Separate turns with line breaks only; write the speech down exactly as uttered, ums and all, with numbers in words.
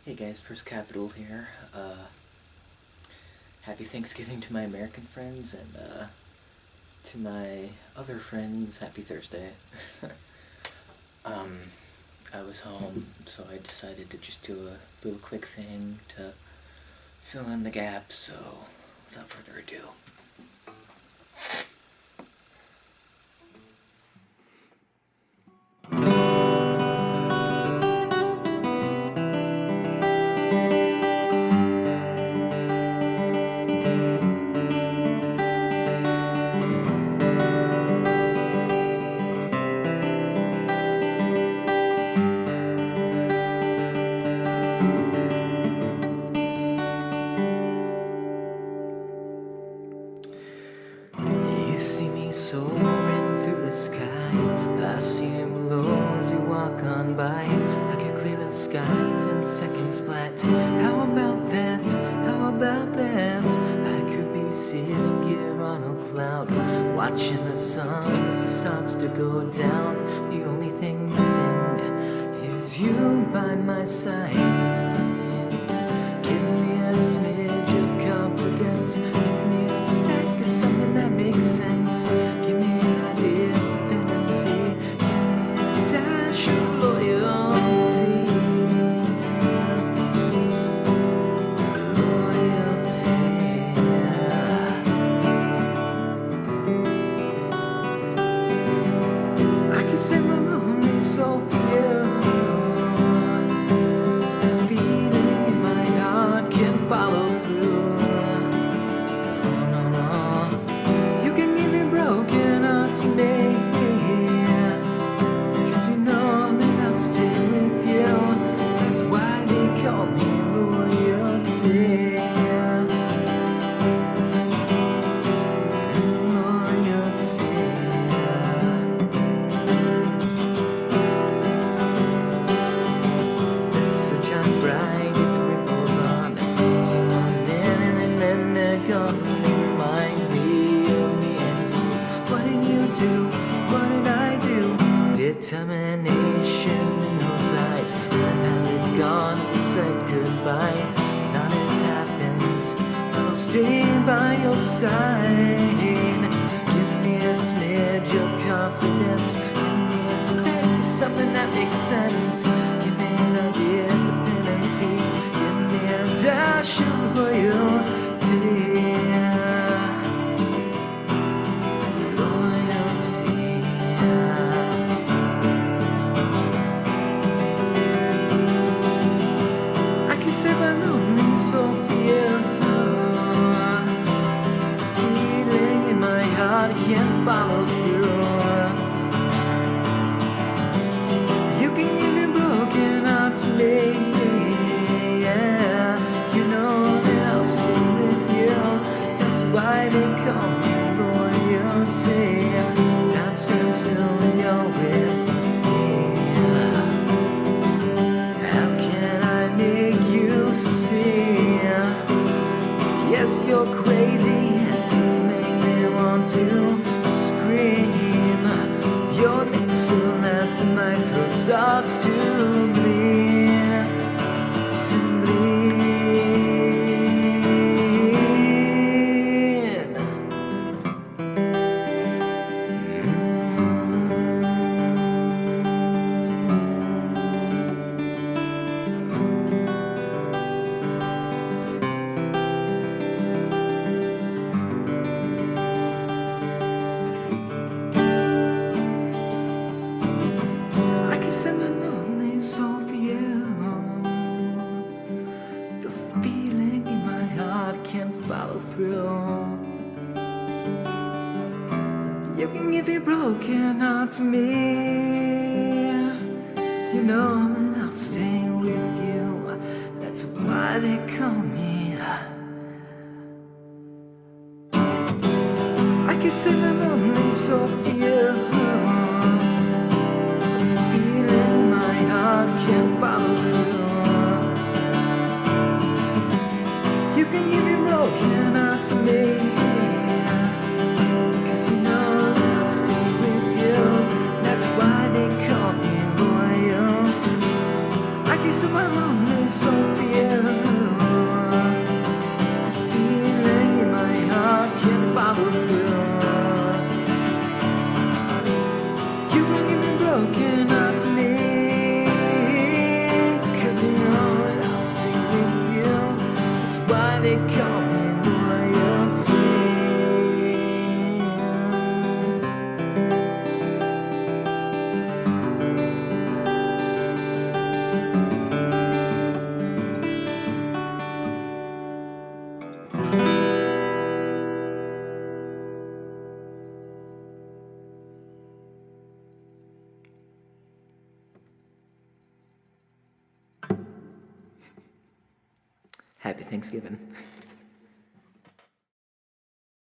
Hey guys, First Capital here. Uh, happy Thanksgiving to my American friends, and uh, to my other friends, happy Thursday. um, I was home, so I decided to just do a little quick thing to fill in the gaps, so without further ado. You see me soaring through the sky, I see him below as you walk on by. I can clear the sky ten seconds flat. How about that? How about that? I could be sitting here on a cloud, watching the sun as it starts to go down. The only thing missing is you by my side. Give me a smidge of confidence, give me a speck of something that makes sense. Give me an idea of dependency, give me a dash of loyalty. Loyalty. I can set my lonely soul for you. Follow through. No, no, no. You can give me broken hearts today, cause you know that I'll stay with you. That's why they call me loyalty. Loyalty. The sun shines bright, the ripples on. Reminds me of me and you. What did you do? What did I do? Determination in those eyes. Where has it gone as I said goodbye? None has happened. I'll stay by your side. Give me a smidge of confidence. Give me a speck of something that makes sense. Give me an idea of dependency. Give me a dash of loyalty. Set my lonely soul for you. Feeling in my heart, I can't follow through. You can give me broken hearts today. Yeah, you know that I'll stay with you. That's why they call me loyalty. Time stands still when you're with me. Yes, you're crazy, it does make me want to scream. Your lips are left and my throat starts to bleed, to bleed. Set my lonely soul for you. The feeling in my heart can't follow through. You can give your broken heart to me. You know that I'll stay with you. That's why they call me. I can set my lonely soul for you. Can't follow through. You can give me broken hearts to me, cause you know that I'll stay with you. That's why they call me loyal. I can set my lonely so for you. The feeling in my heart can follow through. You can give me broken heart to me, 'cause you know that I'll stay with you. That's why they call me loyalty. Happy Thanksgiving.